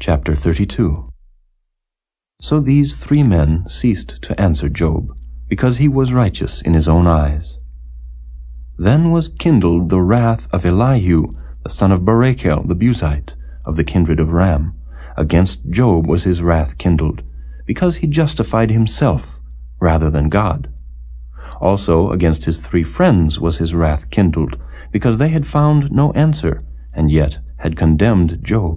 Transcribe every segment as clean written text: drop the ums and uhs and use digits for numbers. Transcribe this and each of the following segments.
Chapter 32. So these 3 men ceased to answer Job, because he was righteous in his own eyes. Then was kindled the wrath of Elihu, the son of Barachel the Buzite, of the kindred of Ram. Against Job was his wrath kindled, because he justified himself rather than God. Also against his 3 friends was his wrath kindled, because they had found no answer, and yet had condemned Job.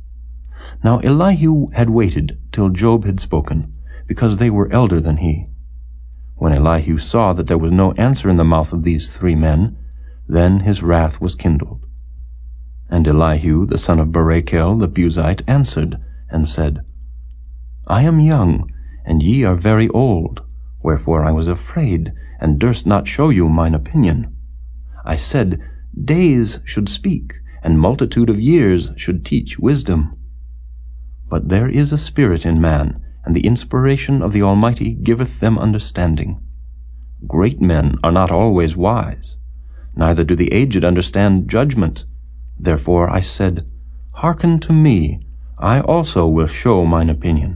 Now Elihu had waited till Job had spoken, because they were elder than he. When Elihu saw that there was no answer in the mouth of these 3 men, then his wrath was kindled. And Elihu the son of Barachel the Buzite answered, and said, I am young, and ye are very old, wherefore I was afraid, and durst not show you mine opinion. I said, Days should speak, and multitude of years should teach wisdom. But there is a spirit in man, and the inspiration of the Almighty giveth them understanding. Great men are not always wise, neither do the aged understand judgment. Therefore I said, Hearken to me, I also will show mine opinion.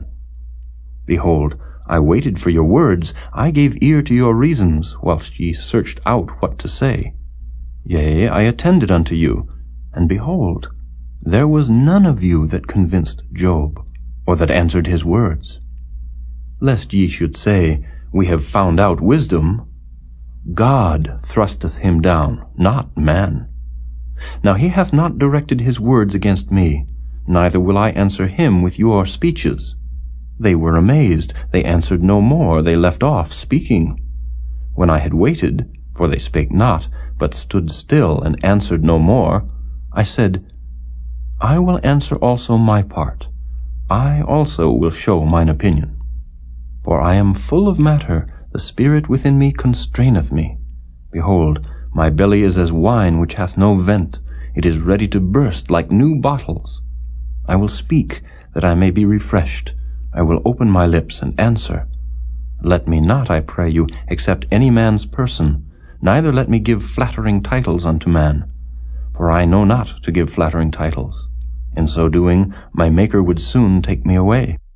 Behold, I waited for your words, I gave ear to your reasons, whilst ye searched out what to say. Yea, I attended unto you, and behold, there was none of you that convinced Job, or that answered his words. Lest ye should say, We have found out wisdom, God thrusteth him down, not man. Now he hath not directed his words against me, neither will I answer him with your speeches. They were amazed, they answered no more, they left off speaking. When I had waited, for they spake not, but stood still and answered no more, I said, I will answer also my part. I also will show mine opinion. For I am full of matter, the spirit within me constraineth me. Behold, my belly is as wine which hath no vent, it is ready to burst like new bottles. I will speak, that I may be refreshed. I will open my lips and answer. Let me not, I pray you, accept any man's person, neither let me give flattering titles unto man. For I know not to give flattering titles. In so doing, my Maker would soon take me away.